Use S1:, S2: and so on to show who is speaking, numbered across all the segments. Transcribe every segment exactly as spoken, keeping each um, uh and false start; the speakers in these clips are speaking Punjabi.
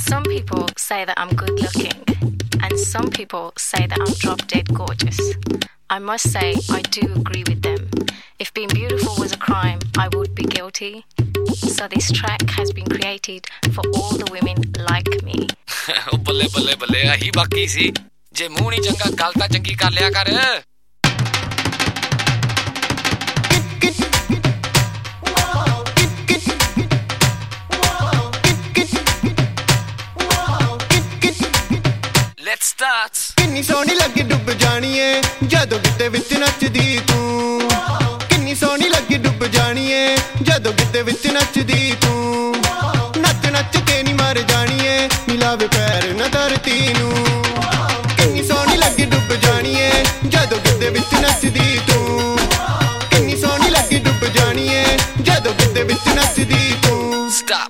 S1: Some people say that I'm good looking, and some people say that I'm drop dead gorgeous. I must say I do agree with them. If being beautiful was a crime, I would be guilty. So this track has been created for all the women like me.
S2: ਬੱਲੇ ਬੱਲੇ ਬੱਲੇ ਆਹੀ ਬਾਕੀ ਸੀ ਜੇ ਮੂੰਹ ਨਹੀਂ ਚੰਗਾ ਗੱਲ ਤਾਂ ਚੰਗੀ ਕਰ ਲਿਆ ਕਰ Let's start
S3: ਕਿੰਨੀ ਸੋਹਣੀ ਲੱਗੀ ਡੁੱਬ ਜਾਣੀ ਏ ਜਦੋਂ ਗਿੱਧੇ ਵਿੱਚ ਨੱਚਦੀ ਤੂੰ ਕਿੰਨੀ ਸੋਹਣੀ ਲੱਗੀ ਡੁੱਬ ਜਾਣੀ ਏ ਜਦੋਂ ਗਿੱਧੇ ਵਿੱਚ ਨੱਚਦੀ ਤੂੰ ਨੱਚ ਨੱਚ ਕੇ ਨੀ ਮਰ ਜਾਣੀ ਏ ਮਿਲਾਵੇ ਪੈਰ ਨਾ ਧਰਤੀ ਨੂੰ ਕਿੰਨੀ ਸੋਹਣੀ ਲੱਗੀ ਡੁੱਬ ਜਾਣੀ ਏ ਜਦੋਂ ਗਿੱਧੇ ਵਿੱਚ ਨੱਚਦੀ ਤੂੰ ਕਿੰਨੀ ਸੋਹਣੀ ਲੱਗੀ ਡੁੱਬ ਜਾਣੀ ਏ ਜਦੋਂ ਗਿੱਧੇ ਵਿੱਚ ਨੱਚਦੀ ਤੂੰ
S2: Stop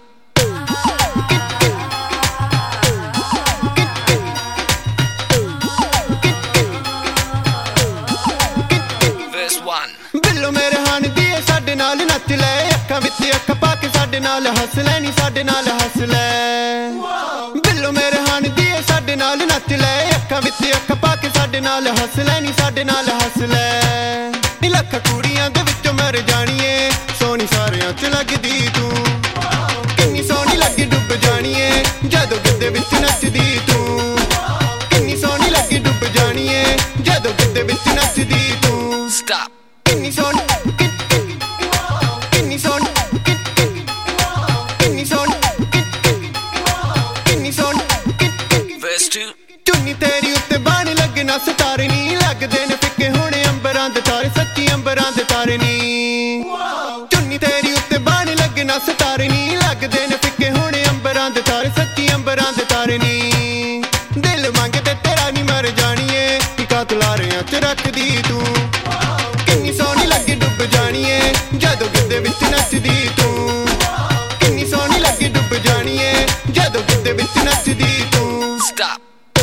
S2: ਬਿੱਲੋ ਮੇਰੇ ਹਾਨ ਦੀ ਸਾਡੇ ਨਾਲ ਨੱਚ ਲੈ ਅੱਖਾਂ ਵਿੱਚ ਅੱਖ ਪਾ ਕੇ ਸਾਡੇ ਨਾਲ ਹੱਸ ਲੈ ਨੀ ਸਾਡੇ ਨਾਲ ਹੱਸ ਲੈ ਬਿੱਲੋ ਮੇਰੇ ਹਾਨ ਦੀ ਸਾਡੇ ਨਾਲ ਨੱਚ ਲੈ ਅੱਖਾਂ ਵਿੱਚ ਅੱਖ ਪਾ ਕੇ ਸਾਡੇ ਨਾਲ ਹੱਸ ਲੈ ਨੀ ਸਾਡੇ ਨਾਲ ਹੱਸ ਲੈ ਨੀ ਲੱਖ ਕੁੜੀਆਂ ਦੇ ਵਿੱਚੋਂ ਮਰ ਜਾਣੀ ਏ ਸੋਹਣੀ ਸਾਰਿਆਂ ਚ ਲੱਗਦੀ ਤੂੰ ਕਿੰਨੀ ਸੋਹਣੀ ਲੱਗੀ ਡੁੱਬ ਜਾਣੀ ਏ ਜਦੋਂ ਗਿੱਧੇ ਵਿੱਚ ਨੱਚਦੀ ਤੂੰ ਕਿੰਨੀ ਸੋਹਣੀ ਲੱਗੀ ਡੁੱਬ ਜਾਣੀ ਏ ਜਦੋਂ ਗਿੱਧੇ ਵਿੱਚ ਨੱਚਦੀ ਤੂੰ Stop
S3: ਕਿੰਨੀ ਸੋਹਣੀ ਕਿੰਨੀ ਸੋਹਣੀ ਕਿੰਨੀ ਸੋਹਣੀ ਕਿੰਨੀ ਸੋਹਣੀ
S2: Verse two
S3: ਚੁੰਨੀ ਤੇਰੀ ਉੱਤੇ ਬਾਣ ਲੱਗਣਾ ਸਿਤਾਰੇ ਨੀ ਲੱਗਦੇ ਨੇ ਫਿੱਕੇ ਹੋਣੇ ਅੰਬਰਾਂ ਦੇ ਤਾਰੇ ਸੱਚੀ ਅੰਬਰਾਂ ਦੇ ਤਾਰੇ ਨੀ ਚੁੰਨੀ ਤੇਰੀ ਉੱਤੇ ਬਾਣ ਲੱਗਣਾ ਸਿਤਾਰੇ ਨੀ ਲੱਗਦੇ ਨੇ ਫਿੱਕੇ ਹੋਣੇ ਅੰਬਰਾਂ ਦੇ ਤਾਰੇ ਸੱਚੀ ਅੰਬਰਾਂ ਦੇ ਤਾਰੇ ਨੀ ਦਿਲ ਮੰਗਦੇ ਤੇਰਾ ਨੀ ਮਰ ਜਾਣੀ ਏ ਟਿਕਾ ਤੁਲਾਰਿਆਂ ਚ ਰੱਖਦੀ ਤੂੰ ਕਿੰਨੀ ਸੋਹਣੀ ਲੱਗੀ ਡੁੱਬ ਜਾਣੀ ਏ ਜਦੋਂ ਗਿੱਧੇ ਵਿੱਚ ਨੱਚਦੀ ਤੂੰ ਕਿੰਨੀ ਸੋਹਣੀ ਲੱਗੀ ਡੁੱਬ ਜਾਣੀ ਏ ਜਦੋਂ ਗਿੱਧੇ ਵਿੱਚ ਨੱਚਦੀ ਤੂੰ
S2: Stop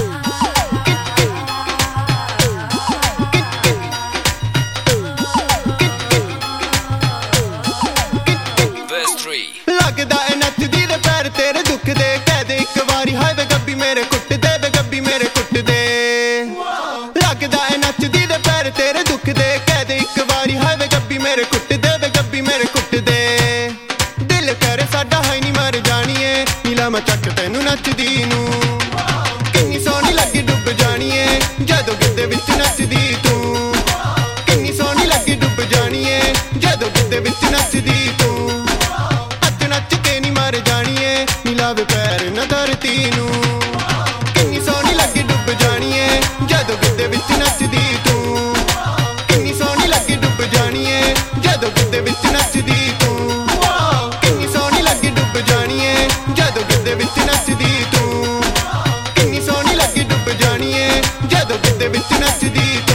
S2: Verse three
S3: ਲੱਗਦਾ ਏ ਨੱਚਦੀ ਦੇ ਪੈਰ ਤੇਰੇ ਦੁਖਦੇ ਕਹਿ ਦੇ ਇੱਕ ਵਾਰੀ ਹਾਏ ਵੇ ਗੱਬੀ ਮੇਰੇ ਕੁੱਟ ਦੇ ਵੇ ਗੱਬੀ ਮੇਰੇ ਕੁੱਟ ਦੇ ਲੱਗਦਾ ਏ ਨੱਚਦੀ ਦੇ ਪੈਰ ਤੇਰੇ ਦੁਖਦੇ ਕਹਿ ਦੇ ਇੱਕ ਵਾਰੀ ਹਾਏ ਵੇ ਗੱਬੀ ਮੇਰੇ ਕੁੱਟ ਦੇ ਵੇ ਗੱਬੀ ਮੇਰੇ ਕੁੱਟ ਦੇ ਦਿਲ ਕਰੇ ਸਾਡਾ ਹੈ ਨੀ ਮਰ ਜਾਣੀ ਏ ਨੀਲਾ ਮੈਂ ਚੱਕ ਤੈਨੂੰ ਨੱਚਦੀ ਨੂੰ ਕਿੰਨੀ ਸੋਹਣੀ ਲੱਗੀ ਡੁੱਬ ਜਾਣੀ ਏ ਜਦੋਂ ਗਿੱਧੇ ਵਿੱਚ ਨੱਚਦੀ ਤੂੰ ਕਿੰਨੀ ਸੋਹਣੀ ਲੱਗੀ ਡੁੱਬ ਜਾਣੀ ਏ ਜਦੋਂ ਗਿੱਧੇ ਵਿੱਚ ਨੱਚਦੀ ਤੂੰ ਨੱਚ ਨੱਚ ਕੇ ਨੀ ਮਰ ਜਾਣੀ ਏ ਮਿਲਾਵੇ ਪੈਰ ਨਾ ਧਰਤੀ ਨੂੰ ਕਿੰਨੀ ਸੋਹਣੀ ਲੱਗੀ ਡੁੱਬ ਜਾਣੀ ਏ ਜਦੋਂ ਗਿੱਧੇ ਵਿੱਚ ਨੱਚਦੀ ਤੂੰ ਕਿੰਨੀ ਸੋਹਣੀ ਲੱਗੀ ਡੁੱਬ ਜਾਣੀ ਏ ਜਦੋਂ ਗਿੱਧੇ ਵਿੱਚ ਨੱਚਦੀ ਤੂੰ ਕਿੰਨੀ ਸੋਹਣੀ ਲੱਗੀ ਡੁੱਬ ਜਾਣੀ ਏ ਜਦੋਂ ਗਿੱਧੇ ਵਿੱਚ ਨੱਚਦੀ ਤੂੰ ਕਿੰਨੀ ਸੋਹਣੀ ਲੱਗੀ ਡੁੱਬ ਜਾਣੀ ਏ ਜਦੋਂ ਗਿੱਧੇ ਵਿੱਚ ਨੱਚਦੀ ਤੂੰ